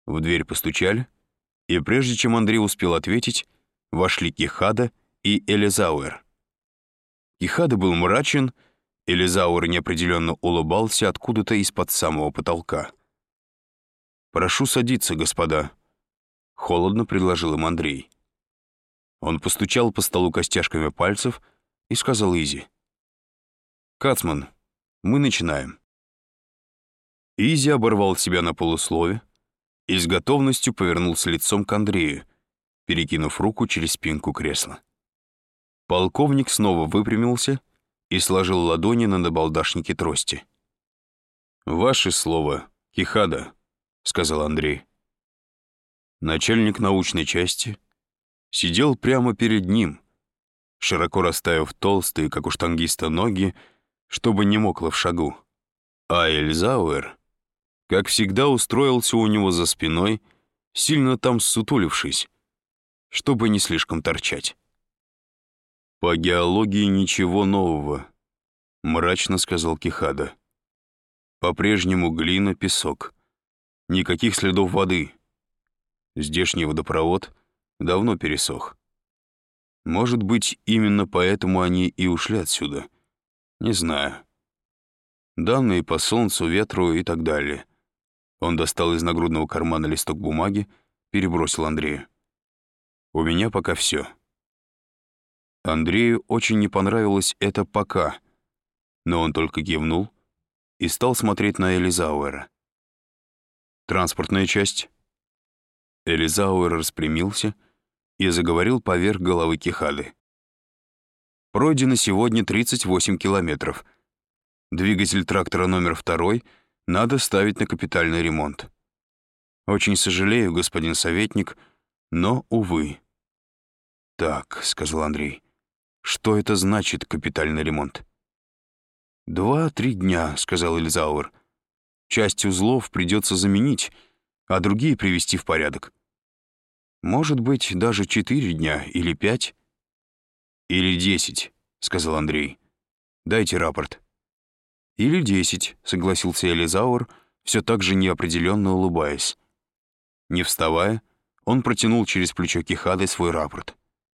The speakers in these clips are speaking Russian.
В дверь постучали, и прежде чем Андрей успел ответить, вошли Кихада и Элизауэр. Кихада был мрачен, Элизауэр неопределенно улыбался откуда-то из-под самого потолка. «Прошу садиться, господа», — холодно предложил им Андрей. Он постучал по столу костяшками пальцев и сказал Изи: «Кацман, мы начинаем». Изи оборвал себя на полуслове и с готовностью повернулся лицом к Андрею, перекинув руку через спинку кресла. Полковник снова выпрямился и сложил ладони на набалдашнике трости. «Ваше слово, Кихада», — сказал Андрей. Начальник научной части сидел прямо перед ним, широко расставив толстые, как у штангиста, ноги, чтобы не мокло в шагу. А Эльзауэр, как всегда, устроился у него за спиной, сильно там ссутулившись, чтобы не слишком торчать. «По геологии ничего нового», — мрачно сказал Кихада. «По-прежнему глина, песок. Никаких следов воды. Здешний водопровод давно пересох. Может быть, именно поэтому они и ушли отсюда. Не знаю. Данные по солнцу, ветру и так далее». Он достал из нагрудного кармана листок бумаги, перебросил Андрею. «У меня пока все». Андрею очень не понравилось это «пока», но он только кивнул и стал смотреть на Элизауэра. «Транспортная часть?» Элизауэр распрямился и заговорил поверх головы Кихады. «Пройдено сегодня 38 километров. Двигатель трактора номер 2 надо ставить на капитальный ремонт. Очень сожалею, господин советник, но, увы». «Так», — сказал Андрей, — «что это значит, капитальный ремонт?» 2-3 дня», — сказал Элизауэр. «Часть узлов придется заменить, а другие привести в порядок. Может быть, даже 4 дня или 5. «Или 10», — сказал Андрей. «Дайте рапорт». «Или 10», — согласился Элизауэр, все так же неопределенно улыбаясь. Не вставая, он протянул через плечо Кихады свой рапорт.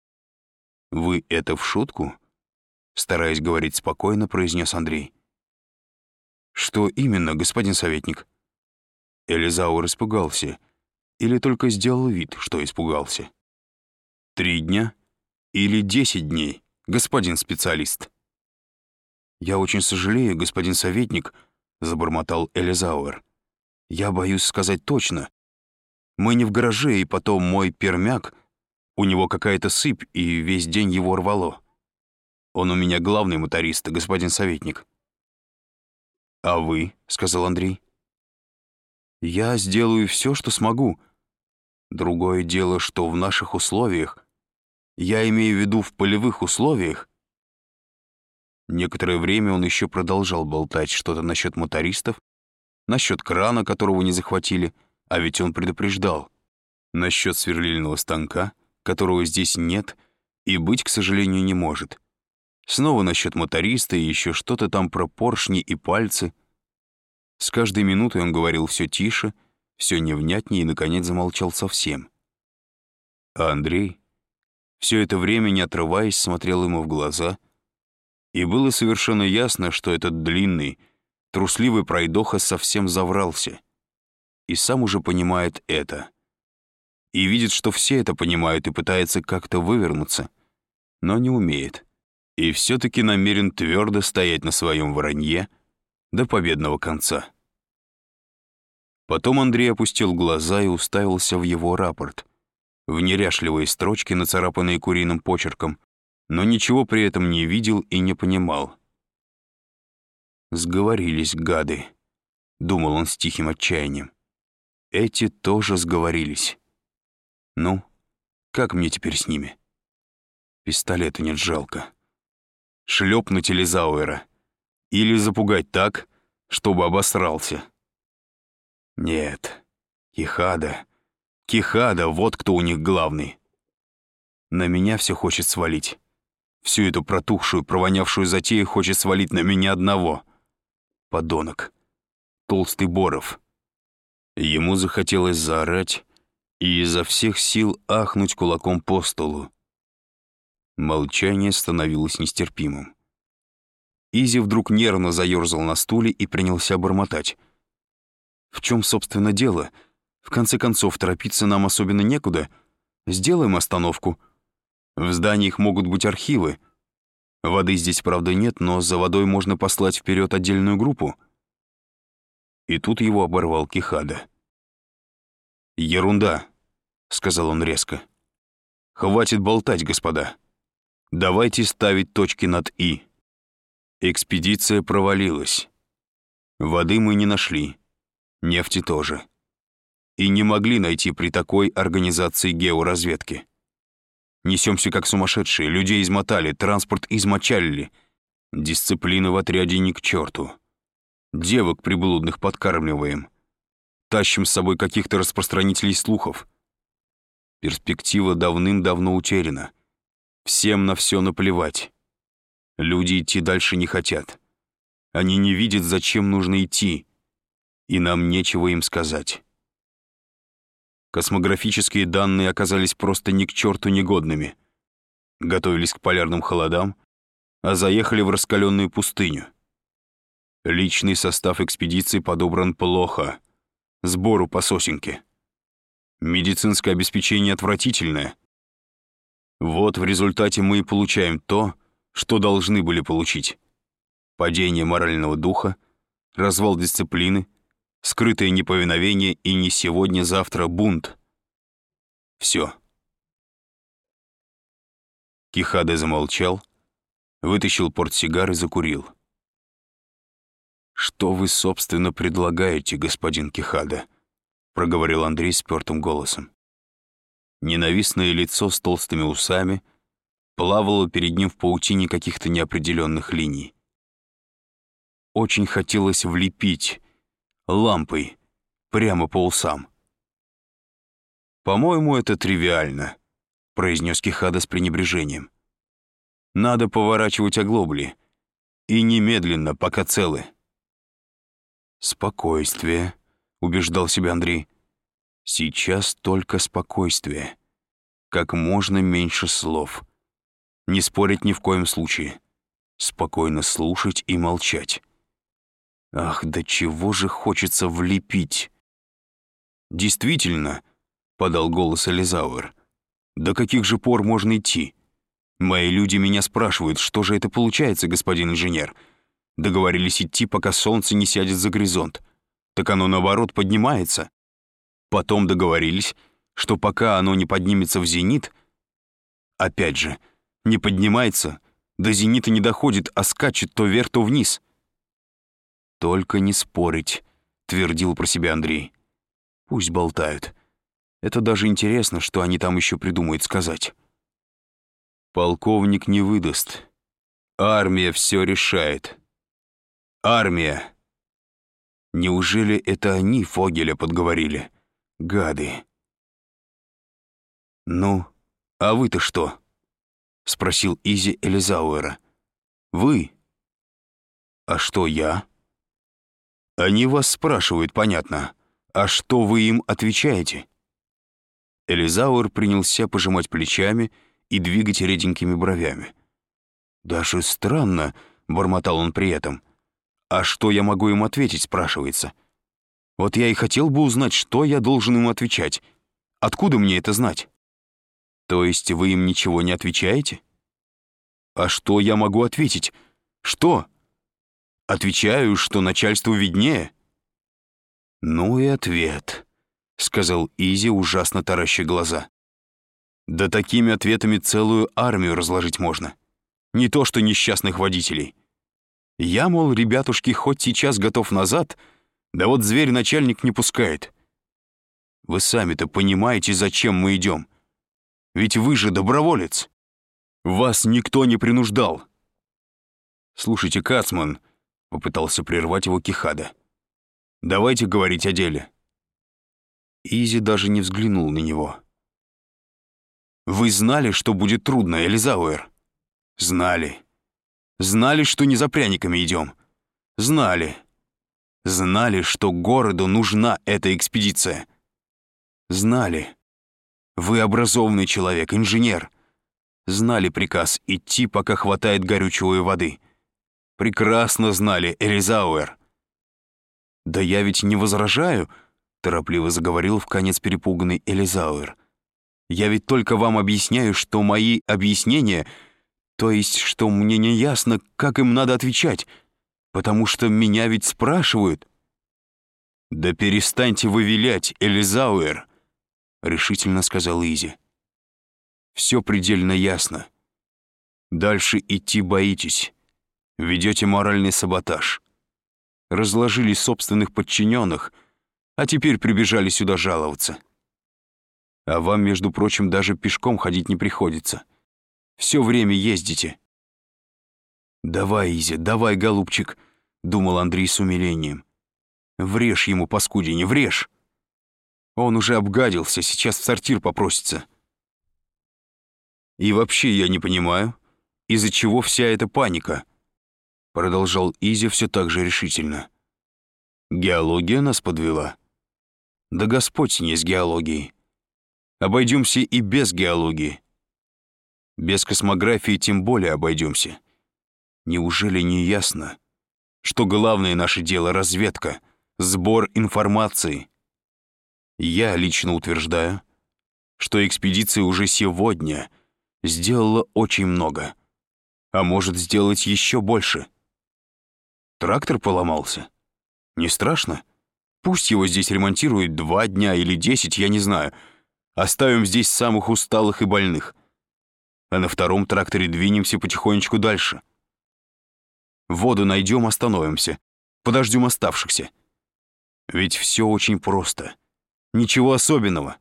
«Вы это в шутку?» — стараясь говорить спокойно, произнес Андрей. «Что именно, господин советник?» Элизауэр испугался, или только сделал вид, что испугался. 3 дня или 10 дней, господин специалист?» «Я очень сожалею, господин советник», — забормотал Элизауэр. «Я боюсь сказать точно. Мы не в гараже, и потом мой пермяк, у него какая-то сыпь, и весь день его рвало. Он у меня главный моторист, господин советник». «А вы?» — сказал Андрей. «Я сделаю все, что смогу. Другое дело, что в наших условиях, я имею в виду в полевых условиях». Некоторое время он еще продолжал болтать что-то насчет мотористов, насчет крана, которого не захватили, а ведь он предупреждал, насчет сверлильного станка, которого здесь нет и быть, к сожалению, не может. Снова насчет моториста и еще что-то там про поршни и пальцы. С каждой минутой он говорил все тише, все невнятнее и, наконец, замолчал совсем. А Андрей все это время, не отрываясь, смотрел ему в глаза, и было совершенно ясно, что этот длинный, трусливый пройдоха совсем заврался и сам уже понимает это. И видит, что все это понимают, и пытается как-то вывернуться, но не умеет. И все-таки намерен твердо стоять на своем вранье до победного конца. Потом Андрей опустил глаза и уставился в его рапорт, в неряшливые строчки, нацарапанные куриным почерком, но ничего при этом не видел и не понимал. «Сговорились, гады», — думал он с тихим отчаянием. «Эти тоже сговорились. Ну, как мне теперь с ними? Пистолета нет, жалко. Шлепнуть Элизауэра или запугать так, чтобы обосрался. Нет, Кихада, вот кто у них главный. На меня все хочет свалить. Всю эту протухшую, провонявшую затею хочет свалить на меня одного. Подонок. Толстый Боров. Ему захотелось заорать и изо всех сил ахнуть кулаком по столу. Молчание становилось нестерпимым. Изи вдруг нервно заерзал на стуле и принялся бормотать. «В чем, собственно, дело? В конце концов, торопиться нам особенно некуда. Сделаем остановку. В зданиях могут быть архивы. Воды здесь, правда, нет, но за водой можно послать вперед отдельную группу». И тут его оборвал Кихада. «Ерунда», — сказал он резко. «Хватит болтать, господа. Давайте ставить точки над «и». Экспедиция провалилась. Воды мы не нашли, нефти тоже. И не могли найти при такой организации георазведки. Несемся как сумасшедшие, людей измотали, транспорт измочалили. Дисциплина в отряде ни к черту. Девок приблудных подкармливаем. Тащим с собой каких-то распространителей слухов. Перспектива давным-давно утеряна. Всем на все наплевать. Люди идти дальше не хотят. Они не видят, зачем нужно идти. И нам нечего им сказать. Космографические данные оказались просто ни к черту негодными. Готовились к полярным холодам, а заехали в раскаленную пустыню. Личный состав экспедиции подобран плохо. Сбору по сосенке. Медицинское обеспечение отвратительное. Вот в результате мы и получаем то, что должны были получить. Падение морального духа, развал дисциплины, скрытое неповиновение и не сегодня-завтра бунт. Все. Кихада замолчал, вытащил портсигар и закурил. «Что вы, собственно, предлагаете, господин Кихада?» — проговорил Андрей спёртым голосом. Ненавистное лицо с толстыми усами плавало перед ним в паутине каких-то неопределенных линий. Очень хотелось влепить лампой прямо по усам. «По-моему, это тривиально», — произнес Кихада с пренебрежением. «Надо поворачивать оглобли. И немедленно, пока целы». «Спокойствие», — убеждал себя Андрей. «Сейчас только спокойствие. Как можно меньше слов. Не спорить ни в коем случае. Спокойно слушать и молчать. Ах, до чего же хочется влепить!» «Действительно», — подал голос Элизауэр, «до каких же пор можно идти? Мои люди меня спрашивают, что же это получается, господин инженер? Договорились идти, пока солнце не сядет за горизонт. Так оно, наоборот, поднимается. Потом договорились, что пока оно не поднимется в зенит, опять же, не поднимается, до зенита не доходит, а скачет то вверх, то вниз». «Только не спорить», — твердил про себя Андрей. «Пусть болтают. Это даже интересно, что они там еще придумают сказать». «Полковник не выдаст. Армия все решает. Армия!» Неужели это они Фогеля подговорили? Гады. «Ну, а вы-то что?» — спросил Изи Элизауэра. «Вы?» «А что я?» «Они вас спрашивают, понятно. А что вы им отвечаете?» Элизауэр принялся пожимать плечами и двигать реденькими бровями. «Даже странно», — бормотал он при этом. «А что я могу им ответить?» — спрашивается. «Вот я и хотел бы узнать, что я должен им отвечать. Откуда мне это знать?» «То есть вы им ничего не отвечаете?» «А что я могу ответить? Что?» «Отвечаю, что начальству виднее». «Ну и ответ», — сказал Изи, ужасно тараща глаза. «Да такими ответами целую армию разложить можно. Не то что несчастных водителей. Я, мол, ребятушки, хоть сейчас готов назад, да вот зверь-начальник не пускает. Вы сами-то понимаете, зачем мы идем? Ведь вы же доброволец. Вас никто не принуждал». «Слушайте, Кацман», — попытался прервать его Кихада, «давайте говорить о деле». Изи даже не взглянул на него. «Вы знали, что будет трудно, Элизауэр?» «Знали. Знали, что не за пряниками идем. Знали. знали, что городу нужна эта экспедиция. Знали. Вы образованный человек, инженер. Знали приказ идти, пока хватает горючей воды. Прекрасно знали, Элизауэр. «Да я ведь не возражаю», — торопливо заговорил вконец перепуганный Элизауэр. «Я ведь только вам объясняю, что мои объяснения, то есть, что мне не ясно, как им надо отвечать, потому что меня ведь спрашивают». «Да перестаньте вы вилять, Элизауэр», — решительно сказал Изи. «Все предельно ясно. Дальше идти боитесь, ведете моральный саботаж. Разложили собственных подчиненных, а теперь прибежали сюда жаловаться. А вам, между прочим, даже пешком ходить не приходится. Все время ездите». «Давай, Изя, давай, голубчик», — думал Андрей с умилением. «Врежь ему, паскудине, врежь. Он уже обгадился, сейчас в сортир попросится. И вообще я не понимаю, из-за чего вся эта паника», — продолжал Изя все так же решительно. «Геология нас подвела. Да Господь с ней с геологией. Обойдемся и без геологии. Без космографии тем более обойдемся. Неужели не ясно, что главное наше дело — разведка, сбор информации? Я лично утверждаю, что экспедиция уже сегодня сделала очень много, а может сделать еще больше. Трактор поломался. Не страшно? Пусть его здесь ремонтируют 2 дня или 10, я не знаю. Оставим здесь самых усталых и больных. А на втором тракторе двинемся потихонечку дальше. Воду найдем, остановимся. Подождем оставшихся. Ведь все очень просто. Ничего особенного».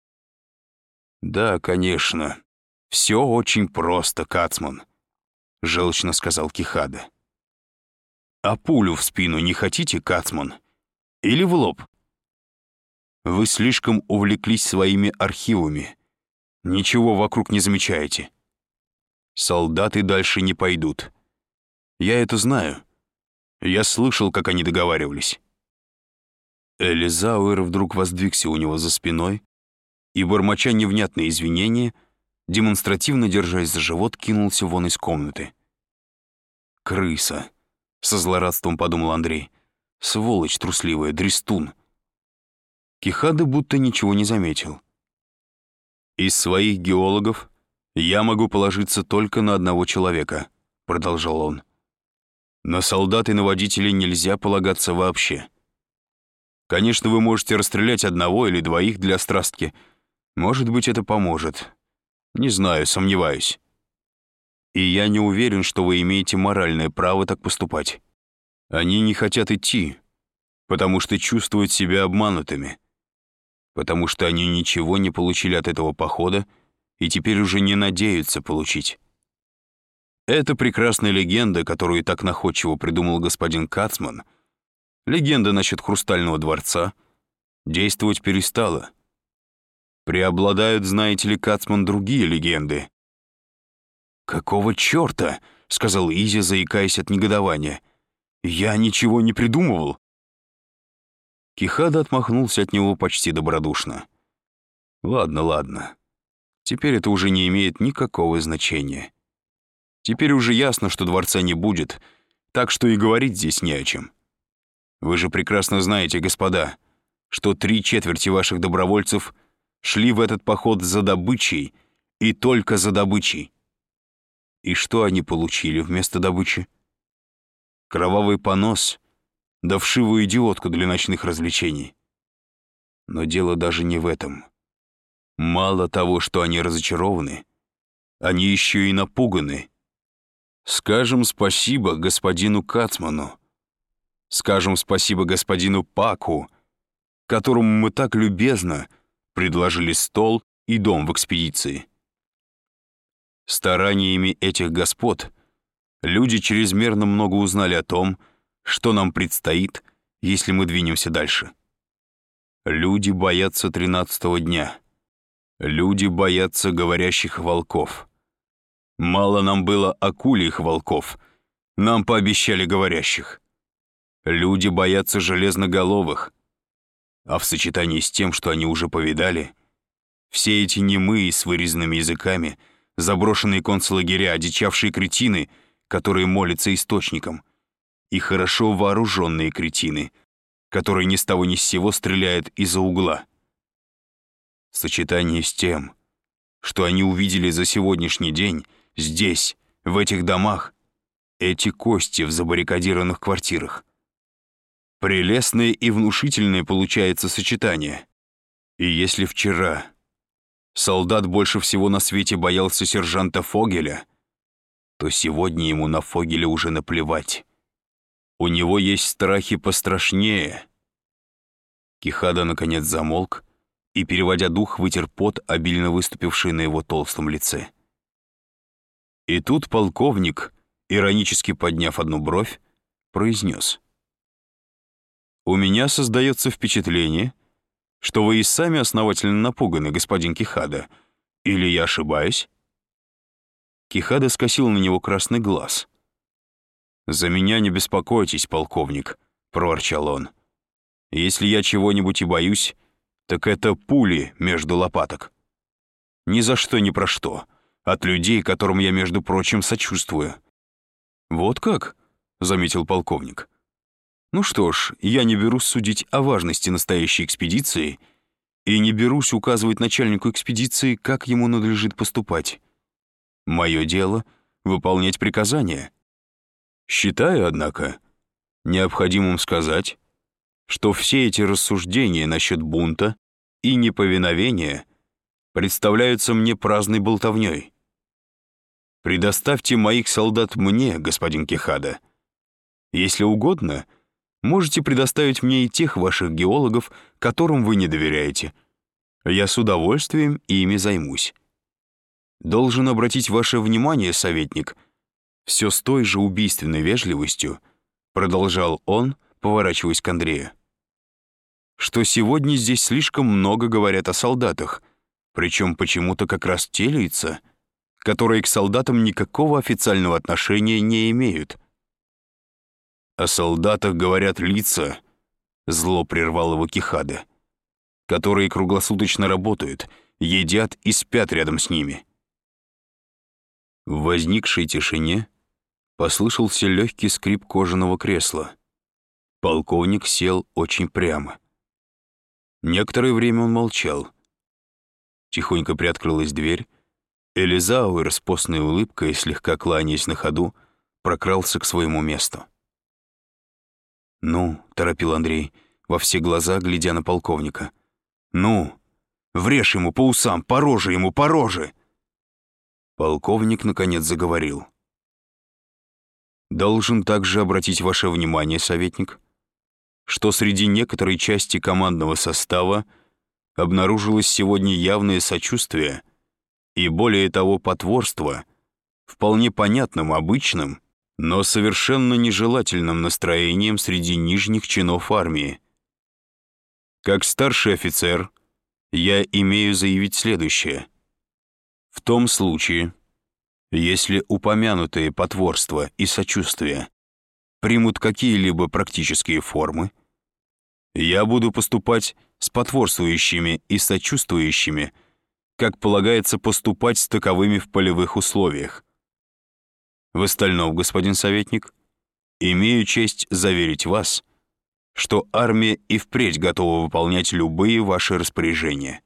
«Да, конечно, все очень просто, Кацман», — желчно сказал Кихада. «А пулю в спину не хотите, Кацман? Или в лоб? Вы слишком увлеклись своими архивами. Ничего вокруг не замечаете. Солдаты дальше не пойдут. Я это знаю. Я слышал, как они договаривались». Элизауэр вдруг воздвигся у него за спиной и, бормоча невнятные извинения, демонстративно держась за живот, кинулся вон из комнаты. «Крыса», — со злорадством подумал Андрей. «Сволочь трусливая, дрестун». Кихада будто ничего не заметил. «Из своих геологов я могу положиться только на одного человека», — продолжал он. «На солдат и на водителей нельзя полагаться вообще. Конечно, вы можете расстрелять 1 или 2 для страстки. Может быть, это поможет. Не знаю, сомневаюсь. И я не уверен, что вы имеете моральное право так поступать. Они не хотят идти, потому что чувствуют себя обманутыми, потому что они ничего не получили от этого похода и теперь уже не надеются получить. Это прекрасная легенда, которую так находчиво придумал господин Кацман, легенда насчет Хрустального дворца, действовать перестала. Преобладают, знаете ли, Кацман, другие легенды». «Какого черта?» — сказал Изи, заикаясь от негодования. «Я ничего не придумывал». Кихада отмахнулся от него почти добродушно. «Ладно, ладно. Теперь это уже не имеет никакого значения. Теперь уже ясно, что дворца не будет, так что и говорить здесь не о чем. Вы же прекрасно знаете, господа, что 3/4 ваших добровольцев шли в этот поход за добычей и только за добычей. И что они получили вместо добычи? Кровавый понос, да вшивую идиотку для ночных развлечений. Но дело даже не в этом. Мало того, что они разочарованы, они еще и напуганы. Скажем спасибо господину Кацману. Скажем спасибо господину Паку, которому мы так любезно предложили стол и дом в экспедиции. Стараниями этих господ люди чрезмерно много узнали о том, что нам предстоит, если мы двинемся дальше. Люди боятся 13-го дня. Люди боятся говорящих волков. Мало нам было акульих волков, нам пообещали говорящих. Люди боятся железноголовых. А в сочетании с тем, что они уже повидали, все эти немые с вырезанными языками, заброшенные концлагеря, одичавшие кретины, которые молятся источникам, и хорошо вооруженные кретины, которые ни с того ни с сего стреляют из-за угла. В сочетании с тем, что они увидели за сегодняшний день здесь, в этих домах, эти кости в забаррикадированных квартирах. Прелестное и внушительное получается сочетание. И если вчера солдат больше всего на свете боялся сержанта Фогеля, то сегодня ему на Фогеля уже наплевать. У него есть страхи пострашнее. Кихада наконец замолк и, переводя дух, вытер пот, обильно выступивший на его толстом лице. И тут полковник, иронически подняв одну бровь, произнес: «У меня создается впечатление, что вы и сами основательно напуганы, господин Кихада. Или я ошибаюсь?» Кихада скосил на него красный глаз. «За меня не беспокойтесь, полковник», — проворчал он. «Если я чего-нибудь и боюсь, так это пули между лопаток. Ни за что, ни про что. От людей, которым я, между прочим, сочувствую». «Вот как?» — заметил полковник. «Ну что ж, я не берусь судить о важности настоящей экспедиции и не берусь указывать начальнику экспедиции, как ему надлежит поступать. Мое дело — выполнять приказания. Считаю, однако, необходимым сказать, что все эти рассуждения насчет бунта и неповиновения представляются мне праздной болтовней. Предоставьте моих солдат мне, господин Кихада. Если угодно, можете предоставить мне и тех ваших геологов, которым вы не доверяете. Я с удовольствием ими займусь. Должен обратить ваше внимание, советник, все с той же убийственной вежливостью, продолжал он, поворачиваясь к Андрею, что сегодня здесь слишком много говорят о солдатах, причем почему-то как раз те лица, которые к солдатам никакого официального отношения не имеют. «О солдатах говорят лица», — зло прервал его Кихада, «которые круглосуточно работают, едят и спят рядом с ними». В возникшей тишине послышался легкий скрип кожаного кресла. Полковник сел очень прямо. Некоторое время он молчал. Тихонько приоткрылась дверь. Элизауэр с постной улыбкой, слегка кланяясь на ходу, прокрался к своему месту. «Ну», — торопил Андрей, во все глаза глядя на полковника. «Ну, врежь ему по усам, по роже ему, по роже!» Полковник наконец заговорил. «Должен также обратить ваше внимание, советник, что среди некоторой части командного состава обнаружилось сегодня явное сочувствие и, более того, потворство вполне понятным, обычным, но совершенно нежелательным настроением среди нижних чинов армии. Как старший офицер, я имею заявить следующее. В том случае, если упомянутые потворство и сочувствие примут какие-либо практические формы, я буду поступать с потворствующими и сочувствующими, как полагается поступать с таковыми в полевых условиях. В остальном, господин советник, имею честь заверить вас, что армия и впредь готова выполнять любые ваши распоряжения».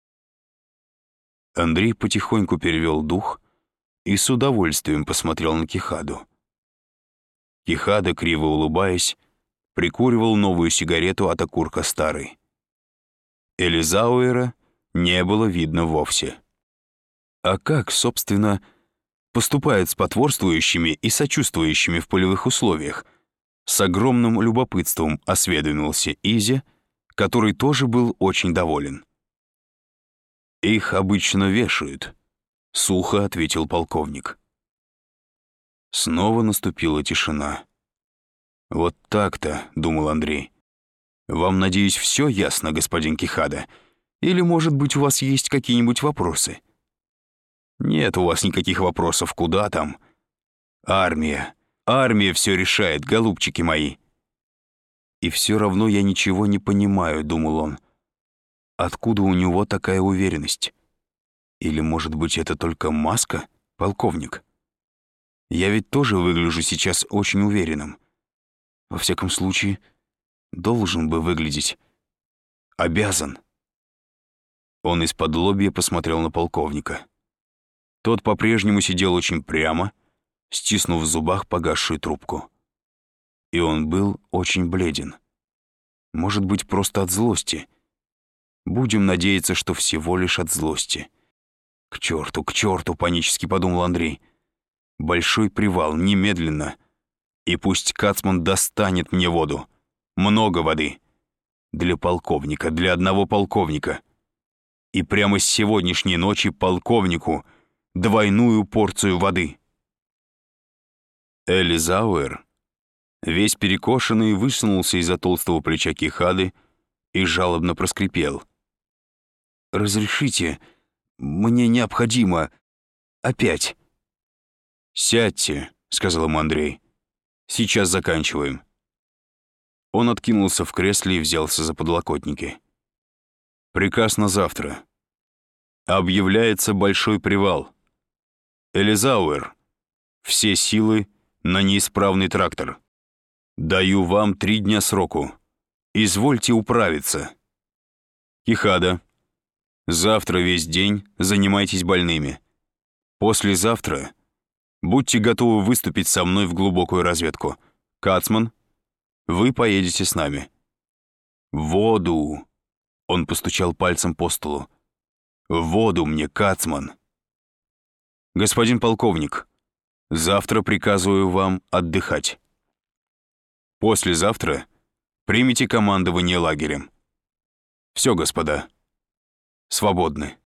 Андрей потихоньку перевел дух и с удовольствием посмотрел на Кихаду. Кихада, криво улыбаясь, прикуривал новую сигарету от окурка старой. Элизауэра не было видно вовсе. А как, собственно, поступают с потворствующими и сочувствующими в полевых условиях? С огромным любопытством осведомился Изя, который тоже был очень доволен. «Их обычно вешают», — сухо ответил полковник. Снова наступила тишина. «Вот так-то», — думал Андрей. «Вам, надеюсь, все ясно, господин Кихада? Или, может быть, у вас есть какие-нибудь вопросы?» «Нет у вас никаких вопросов, куда там? Армия. Армия все решает, голубчики мои. И все равно я ничего не понимаю, думал он. Откуда у него такая уверенность? Или, может быть, это только маска, полковник? Я ведь тоже выгляжу сейчас очень уверенным. Во всяком случае, должен бы выглядеть. Обязан. Он исподлобья посмотрел на полковника. Тот по-прежнему сидел очень прямо, стиснув в зубах погасшую трубку. И он был очень бледен. Может быть, просто от злости. Будем надеяться, что всего лишь от злости. К черту, панически подумал Андрей. Большой привал, немедленно. И пусть Кацман достанет мне воду. Много воды. Для полковника, для одного полковника. И прямо с сегодняшней ночи полковнику двойную порцию воды. Элизауэр, весь перекошенный, высунулся из-за толстого плеча Кихады и жалобно проскрипел. «Разрешите, мне необходимо опять». «Сядьте», — сказал ему Андрей. «Сейчас заканчиваем». Он откинулся в кресле и взялся за подлокотники. «Приказ на завтра. Объявляется большой привал. Элизауэр, все силы на неисправный трактор. Даю вам 3 дня сроку. Извольте управиться. Кихада, завтра весь день занимайтесь больными. Послезавтра будьте готовы выступить со мной в глубокую разведку. Кацман, вы поедете с нами. Воду!» Он постучал пальцем по столу. «Воду мне, Кацман!» «Господин полковник, завтра приказываю вам отдыхать. Послезавтра примите командование лагерем. Все, господа, свободны».